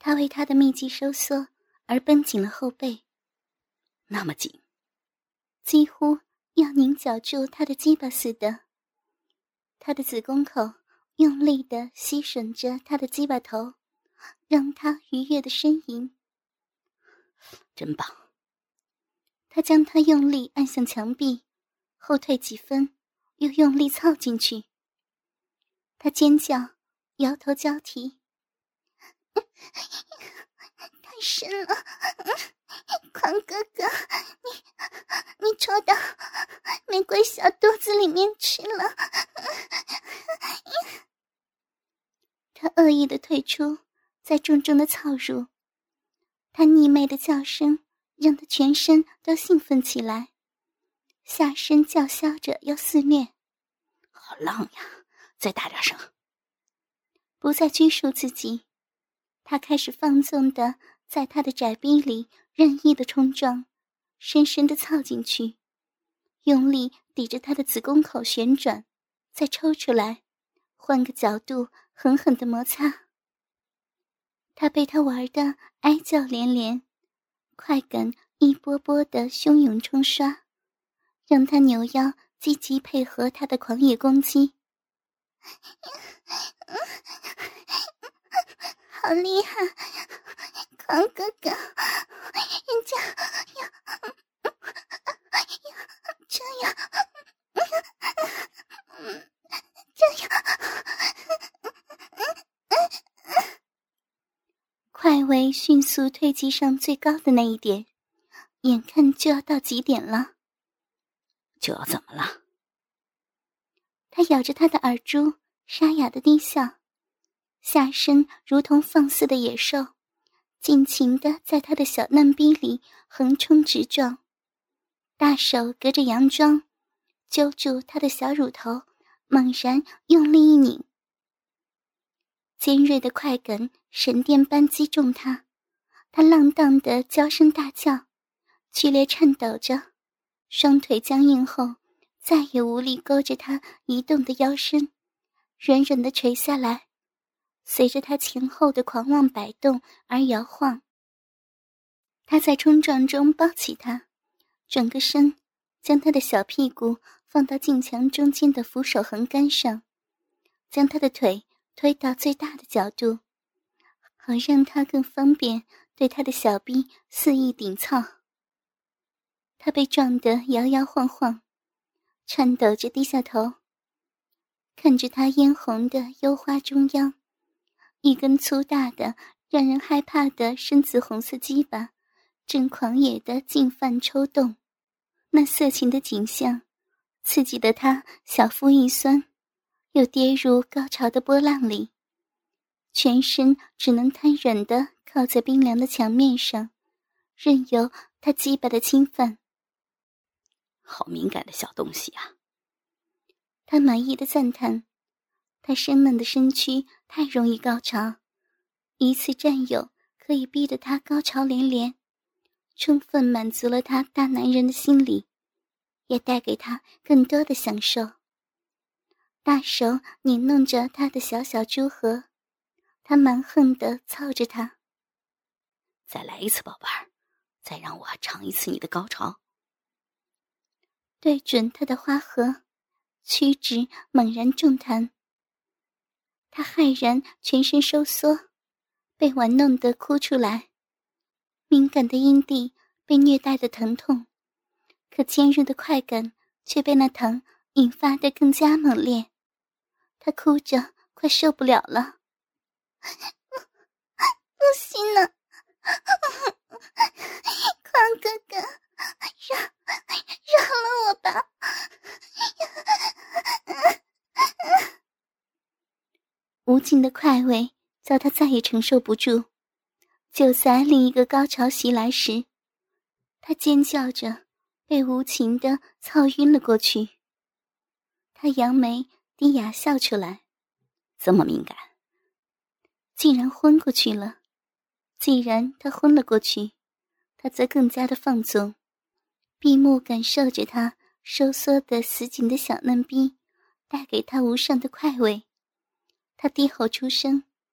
他为他的密集收缩而绷紧了后背， 那么紧， 几乎要拧绞住他的鸡巴似的。他的子宫口用力地吸吮着他的鸡巴头，让他愉悦地呻吟。 真棒！ 他将他用力按向墙壁，后退几分，又用力操进去。他尖叫，摇头交替：太深了，狂哥哥，你戳到玫瑰小肚子里面去了。他恶意地退出，再重重地操入。他腻媚的叫声让他全身都兴奋起来，下身叫嚣着要肆虐。 好浪呀，再大点声！ 不再拘束自己，他开始放纵地在他的窄逼里任意的冲撞，深深地操进去，用力抵着他的子宫口旋转，再抽出来，换个角度狠狠地摩擦。他被他玩得哀叫连连，快感一波波的汹涌冲刷，让他扭腰积极配合他的狂野攻击。好厉害，狂哥哥，人家要这样这样。快为迅速推及上最高的那一点，眼看就要到极点了。 就要怎么了？ 他咬着他的耳珠，沙哑的低笑，下身如同放肆的野兽，尽情地在他的小嫩逼里横冲直撞，大手隔着洋装揪住他的小乳头，猛然用力一拧。尖锐的快感神电般击中他，他浪荡地娇声大叫，剧烈颤抖着，双腿僵硬后再也无力勾着他移动的腰身，软软地垂下来，随着他前后的狂妄摆动而摇晃。他在冲撞中抱起他，转个身，将他的小屁股放到镜墙中间的扶手横杆上，将他的腿推到最大的角度，好让他更方便对他的小臂肆意顶操。他被撞得摇摇晃晃，颤抖着低下头，看着他嫣红的幽花中央，一根粗大的让人害怕的深紫红色鸡巴正狂野地进犯抽动。那色情的景象刺激得他小腹一酸，又跌入高潮的波浪里，全身只能瘫软地靠在冰凉的墙面上，任由他鸡巴的侵犯。 好敏感的小东西啊！ 他满意的赞叹，他生嫩的身躯太容易高潮，一次占有可以逼得他高潮连连，充分满足了他大男人的心理，也带给他更多的享受。大手捻弄着他的小小猪核，他蛮横地操着他。 再来一次，宝贝儿，再让我尝一次你的高潮。 对准他的花核，曲指猛然重弹。他骇然全身收缩，被玩弄得哭出来，敏感的阴蒂被虐待的疼痛，可坚韧的快感却被那疼引发得更加猛烈。他哭着快受不了了，不行了，狂哥哥，饶了我吧。无尽的快慰叫他再也承受不住，就在另一个高潮袭来时，他尖叫着被无情地操晕了过去。他扬眉低哑笑出来， 这么敏感， 竟然昏过去了。既然他昏了过去，他则更加的放纵，闭目感受着他收缩的死紧的小嫩逼带给他无上的快慰。他低吼出声，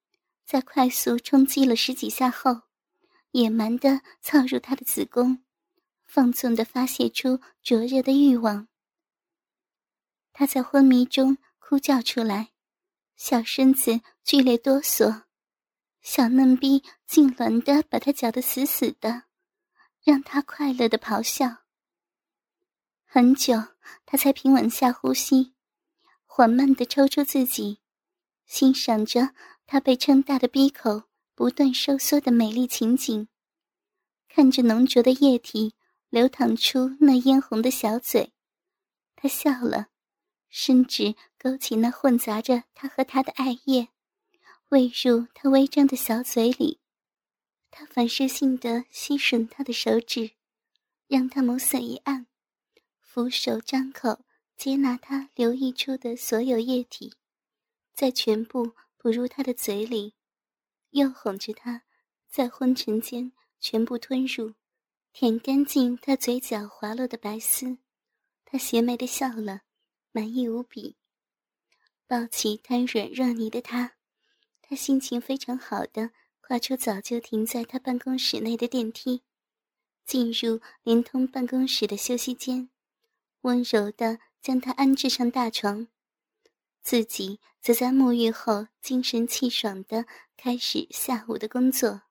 在快速冲击了10几下后，野蛮地操入他的子宫，放纵地发泄出灼热的欲望。他在昏迷中哭叫出来，小身子剧烈哆嗦，小嫩逼痉挛地把他绞得死死的，让他快乐地咆哮。很久，他才平稳下呼吸，缓慢地抽出自己，欣赏着他被撑大的逼口不断收缩的美丽情景，看着浓浊的液体流淌出那嫣红的小嘴，他笑了，伸指勾起那混杂着他和他的爱液，喂入他微张的小嘴里。他反射性地吸吮他的手指，让他眸色一暗，俯首张口接纳他流溢出的所有液体，再全部补入他的嘴里，又哄着他在昏沉间全部吞入，舔干净他嘴角滑落的白丝。他邪魅地笑了，满意无比。抱起瘫软若泥的他心情非常好地跨出早就停在他办公室内的电梯，进入连通办公室的休息间，温柔地将他安置上大床，自己则在沐浴后精神气爽地开始下午的工作。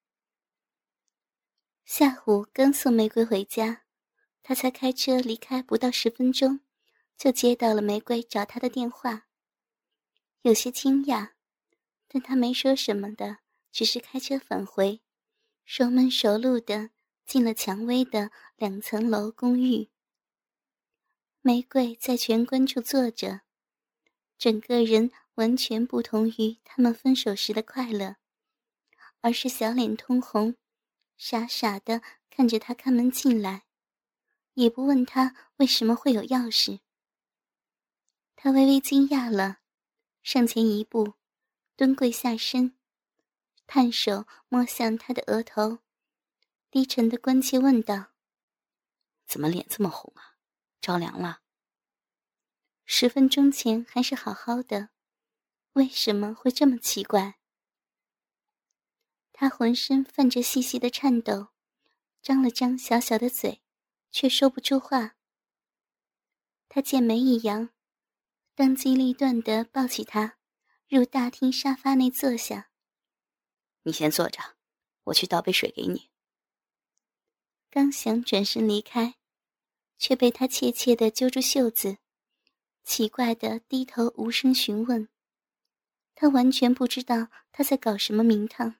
下午刚送玫瑰回家，他才开车离开不到10分钟，就接到了玫瑰找他的电话。有些惊讶，但他没说什么的，只是开车返回，熟门熟路地进了蔷薇的2层楼公寓。玫瑰在玄关处坐着，整个人完全不同于他们分手时的快乐，而是小脸通红，傻傻地看着他开门进来，也不问他为什么会有钥匙。他微微惊讶了，上前一步，蹲跪下身，探手摸向他的额头，低沉地关切问道： 怎么脸这么红啊？着凉了 ？10分钟前还是好好的，为什么会这么奇怪？他浑身泛着细细的颤抖，张了张小小的嘴，却说不出话。他剑眉一扬，当机立断地抱起他，入大厅沙发内坐下。 你先坐着，我去倒杯水给你。 刚想转身离开，却被他怯怯地揪住袖子，奇怪地低头无声询问。他完全不知道他在搞什么名堂。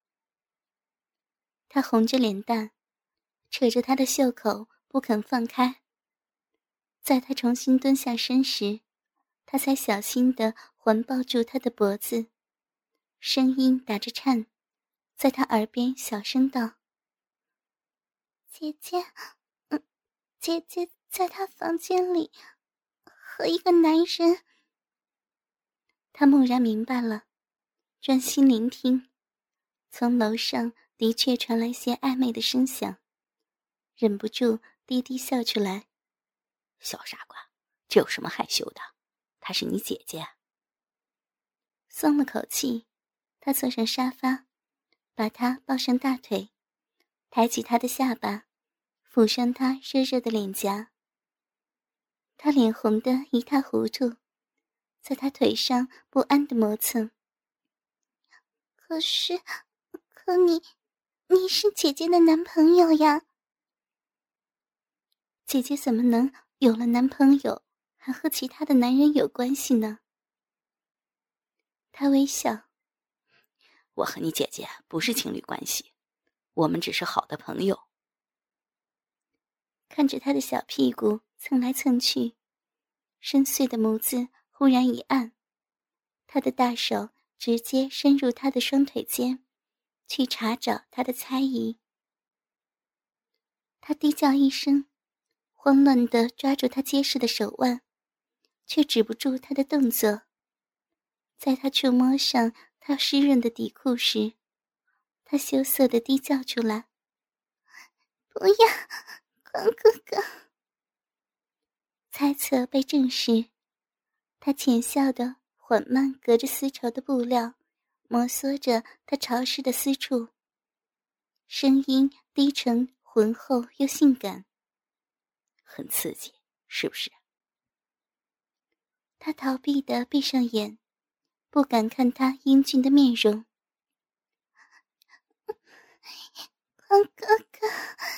他红着脸蛋，扯着他的袖口不肯放开。在他重新蹲下身时，他才小心地环抱住他的脖子，声音打着颤，在他耳边小声道：姐姐，姐姐在他房间里和一个男人。他蓦然明白了，专心聆听，从楼上的确传来些暧昧的声响，忍不住低低笑出来。 小傻瓜，这有什么害羞的？她是你姐姐。 松了口气，他坐上沙发，把她抱上大腿，抬起她的下巴，抚上她热热的脸颊。她脸红得一塌糊涂，在他腿上不安地磨蹭。可你是姐姐的男朋友呀。姐姐怎么能有了男朋友还和其他的男人有关系呢？他微笑。 我和你姐姐不是情侣关系，我们只是好的朋友。 看着他的小屁股蹭来蹭去，深邃的眸子忽然一暗，他的大手直接伸入他的双腿间，去查找他的猜疑。他低叫一声，慌乱地抓住他结实的手腕，却止不住他的动作。在他触摸上他湿润的底裤时，他羞涩地低叫出来：不要，光哥哥。猜测被证实，他浅笑地缓慢隔着丝绸的布料摩挲着他潮湿的私处，声音低沉浑厚又性感。 很刺激，是不是？ 他逃避地闭上眼，不敢看他英俊的面容。黄哥哥，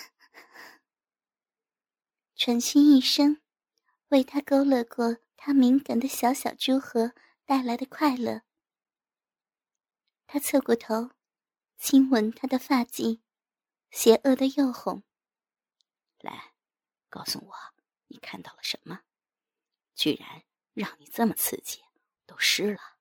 喘息一声，为他勾勒过他敏感的小小珠核带来的快乐。他侧过头，亲吻他的发髻，邪恶的诱哄。 来，告诉我，你看到了什么？居然让你这么刺激，都湿了。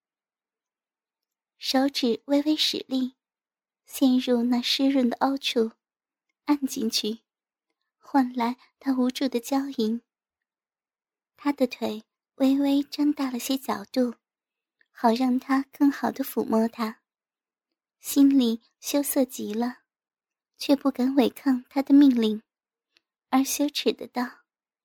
手指微微使力，陷入那湿润的凹处，按进去，换来他无助的娇吟。他的腿微微张大了些角度，好让他更好地抚摸他，心里羞涩极了，却不敢违抗他的命令，而羞耻的道：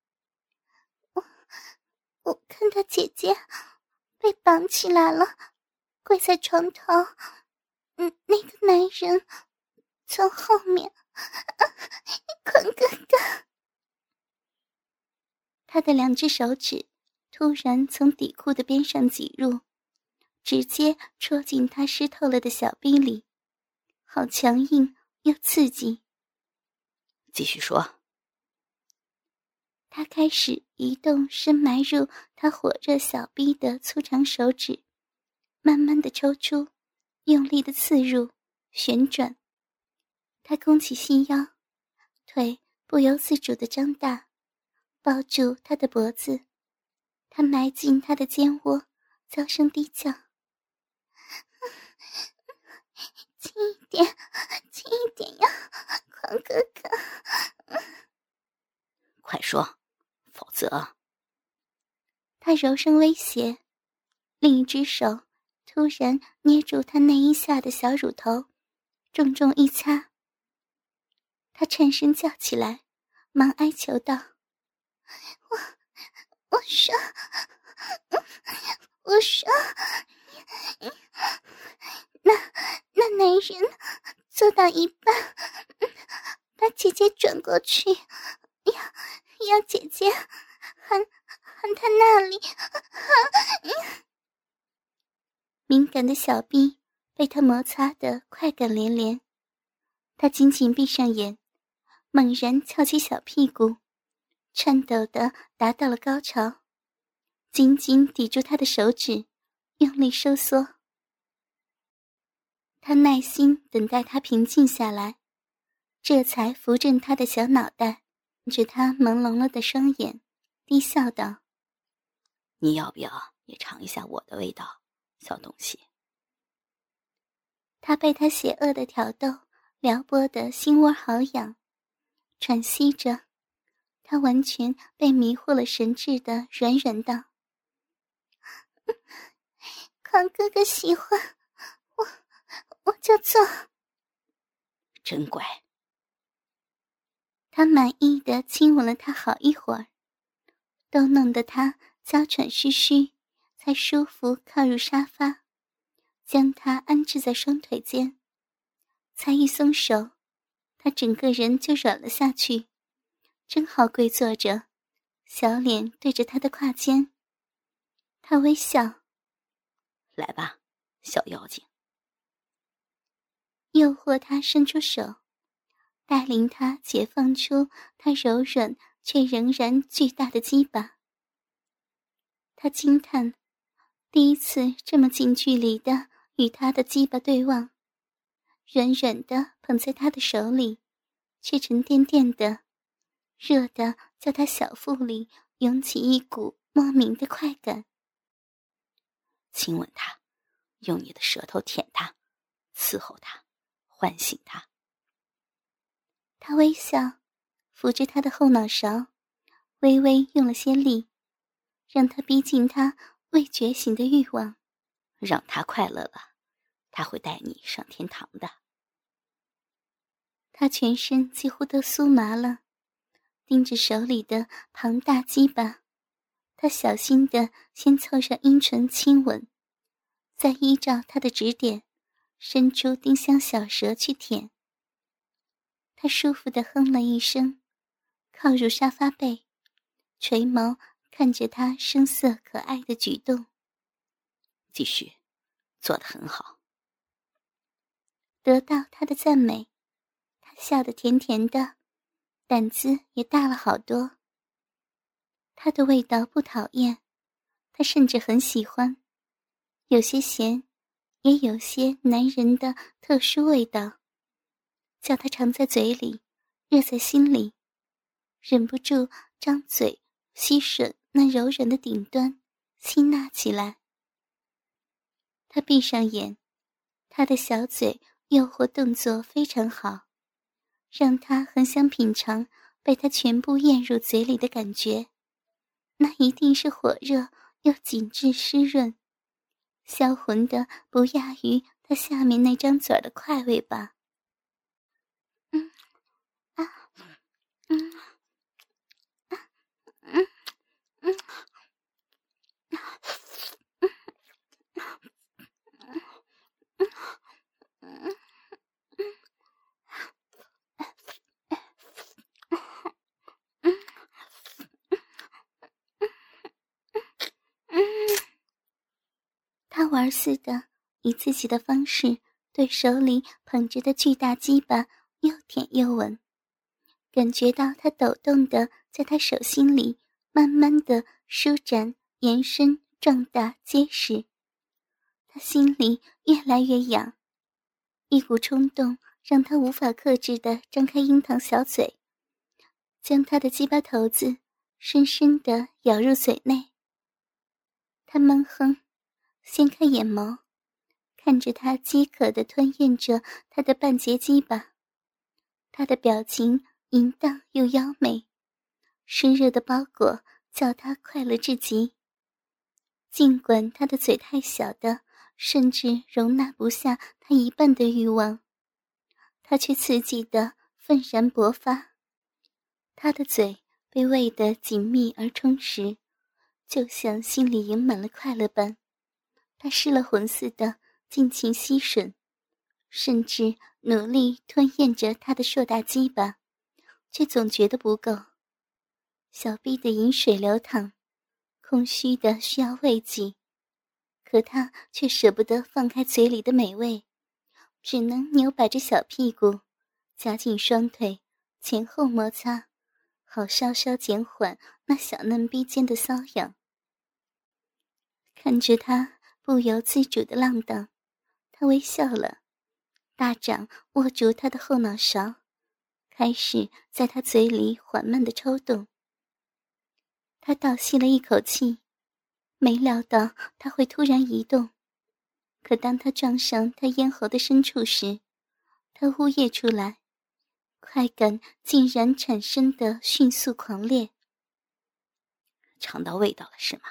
我看到姐姐被绑起来了，跪在床头，那个男人从后面，狂哥哥。他的两只手指突然从底裤的边上挤入，直接戳进他湿透了的小臂里，好强硬又刺激。 继续说。 他开始移动深埋入他火热小臂的粗长手指，慢慢的抽出，用力的刺入，旋转。他弓起细腰，腿不由自主地张大，抱住他的脖子。他埋进他的肩窝，娇声低叫：轻一点，轻一点呀，狂哥哥。 快说，否则…… 他柔声威胁，另一只手突然捏住他内衣下的小乳头，重重一掐。他颤声叫起来，忙哀求道：我说，那男人做到一半，把姐姐转过去，要姐姐喊他那里。敏感的小臂被他摩擦得快感连连，他紧紧闭上眼，猛然翘起小屁股，颤抖地达到了高潮，紧紧抵住他的手指，用力收缩。他耐心等待他平静下来，这才扶正他的小脑袋，看着他朦胧了的双眼，低笑道： 你要不要也尝一下我的味道，小东西？ 他被他邪恶的挑逗撩拨得心窝好痒，喘息着，他完全被迷惑了神智的软软道：狂哥哥喜欢我就做。 真乖。 他满意地亲吻了他好一会儿，都弄得他娇喘吁吁，才舒服靠入沙发，将他安置在双腿间。才一松手，他整个人就软了下去，正好跪坐着，小脸对着他的胯间。他微笑： 来吧，小妖精。 诱惑他伸出手，带领他解放出他柔软却仍然巨大的鸡巴。他惊叹，第一次这么近距离的与他的鸡巴对望，软软的捧在他的手里，却沉甸甸的，热的叫他小腹里涌起一股莫名的快感。 亲吻他，用你的舌头舔他，伺候他，唤醒他。 他微笑，扶着他的后脑勺，微微用了些力，让他逼近他未觉醒的欲望。 让他快乐了，他会带你上天堂的。 他全身几乎都酥麻了，盯着手里的庞大鸡巴，他小心地先凑上阴唇亲吻， 再依照他的指点，伸出丁香小舌去舔。他舒服地哼了一声，靠入沙发背，垂眸看着他声色可爱的举动。 继续，做得很好。 得到他的赞美，他笑得甜甜的，胆子也大了好多。他的味道不讨厌，他甚至很喜欢，有些咸，也有些男人的特殊味道，叫他尝在嘴里，热在心里，忍不住张嘴吸吮那柔软的顶端，吸纳起来。他闭上眼，他的小嘴诱惑动作非常好，让他很想品尝被他全部咽入嘴里的感觉。那一定是火热又紧致湿润，销魂的不亚于他下面那张嘴的快味吧。他玩似的以自己的方式对手里捧着的巨大鸡巴又舔又吻，感觉到他抖动的在他手心里慢慢的舒展、延伸、壮大、结实。他心里越来越痒，一股冲动让他无法克制地张开樱桃小嘴，将他的鸡巴头子深深地咬入嘴内。他闷哼，掀开眼眸，看着他饥渴地吞咽着他的半截鸡巴。他的表情淫荡又妖媚，湿热的包裹叫他快乐至极。尽管他的嘴太小的甚至容纳不下他一半的欲望，他却刺激得愤然勃发。他的嘴被喂得紧密而充实，就像心里盈满了快乐般。他失了魂似的尽情吸吮，甚至努力吞咽着他的硕大鸡巴，却总觉得不够。小臂的饮水流淌，空虚的需要慰藉，可他却舍不得放开嘴里的美味，只能扭摆着小屁股，夹紧双腿，前后摩擦，好稍稍减缓那小嫩逼间的瘙痒。看着他不由自主的浪荡，他微笑了，大掌握住他的后脑勺，开始在他嘴里缓慢地抽动。他倒吸了一口气，没料到他会突然移动，可当他撞上他咽喉的深处时，他呜咽出来，快感竟然产生的迅速狂烈。 尝到味道了是吗？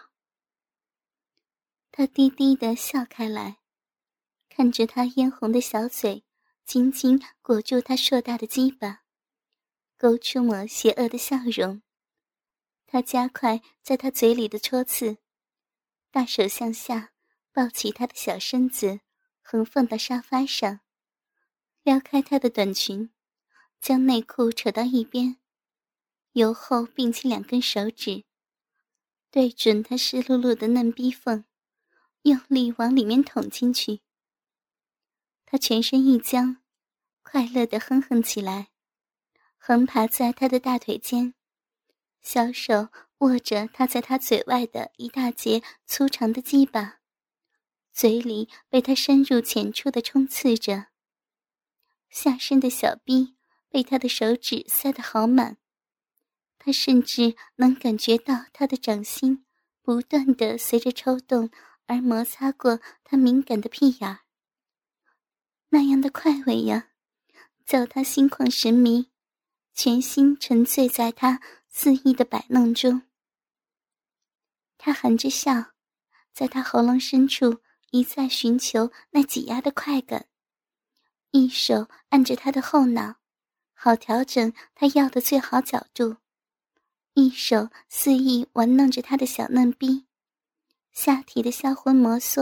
他低低地笑开来，看着他嫣红的小嘴紧紧裹住他硕大的鸡巴，勾出抹邪恶的笑容。他加快在他嘴里的戳刺，大手向下抱起他的小身子，横放到沙发上，撩开他的短裙，将内裤扯到一边，由后并起两根手指，对准他湿漉漉的嫩逼缝，用力往里面捅进去。他全身一僵，快乐地哼哼起来，横爬在他的大腿间，小手握着他在他嘴外的一大截粗长的鸡巴，嘴里被他深入浅出地冲刺着。下身的小臂被他的手指塞得好满，他甚至能感觉到他的掌心不断地随着抽动而摩擦过他敏感的屁眼儿。那样的快慰呀，叫他心旷神迷，全心沉醉在他肆意的摆弄中。他含着笑，在他喉咙深处一再寻求那挤压的快感，一手按着他的后脑，好调整他要的最好角度，一手肆意玩弄着他的小嫩逼，下体的销魂摩挲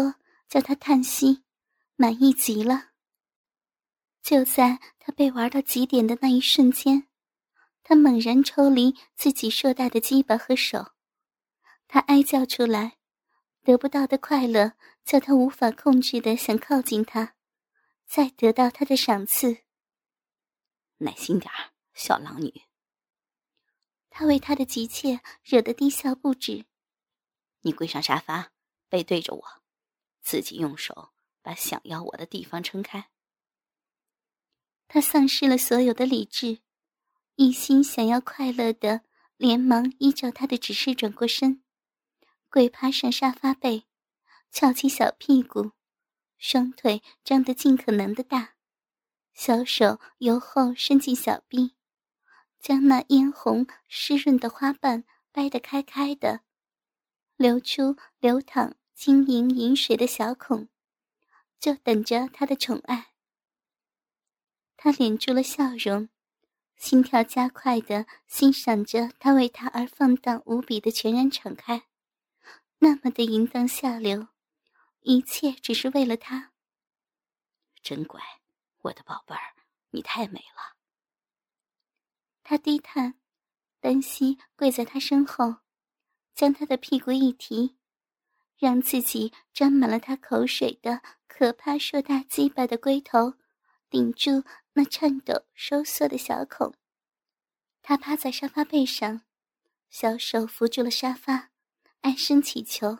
叫他叹息，满意极了。就在他被玩到极点的那一瞬间，他猛然抽离自己硕大的鸡巴和手，他哀叫出来，得不到的快乐叫他无法控制地想靠近他，再得到他的赏赐。 耐心点儿，小狼女。 他为他的急切惹得低笑不止。 你跪上沙发，背对着我，自己用手把想要我的地方撑开。 他丧失了所有的理智，一心想要快乐的，连忙依照他的指示转过身，跪趴上沙发背，翘起小屁股，双腿张得尽可能的大，小手由后伸进小臂，将那嫣红湿润的花瓣掰得开开的，流出流淌晶莹饮水的小孔，就等着他的宠爱。他敛住了笑容，心跳加快地欣赏着他为他而放荡无比的全然敞开，那么的淫荡下流，一切只是为了他。 真乖，我的宝贝儿，你太美了。 他低叹，单膝跪在他身后，将他的屁股一提，让自己沾满了他口水的可怕硕大鸡巴的龟头顶住那颤抖收缩的小孔。他趴在沙发背上，小手扶住了沙发，哀声祈求：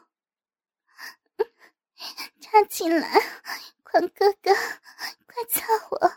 插进来，狂哥哥，快操我！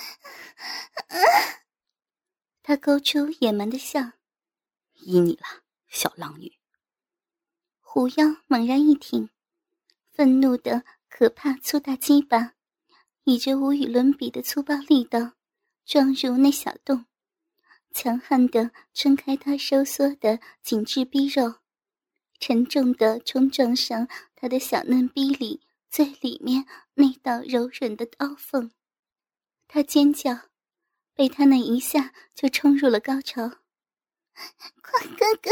他勾出野蛮的笑： 依你了，小浪女。 虎腰猛然一挺，愤怒的可怕粗大鸡巴以着无与伦比的粗暴力道撞入那小洞，强悍地撑开他收缩的紧致逼肉，沉重地冲撞上他的小嫩逼里最里面那道柔软的凹缝。他尖叫，被他那一下就冲入了高潮。狂哥哥，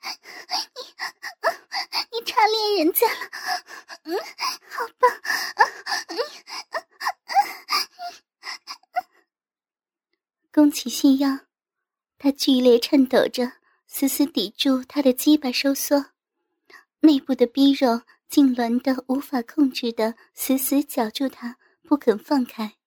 你插恋人家了，好棒！弓起细腰，他剧烈颤抖着，死死抵住他的鸡巴收缩，内部的逼肉痉挛的无法控制的死死绞住他，不肯放开。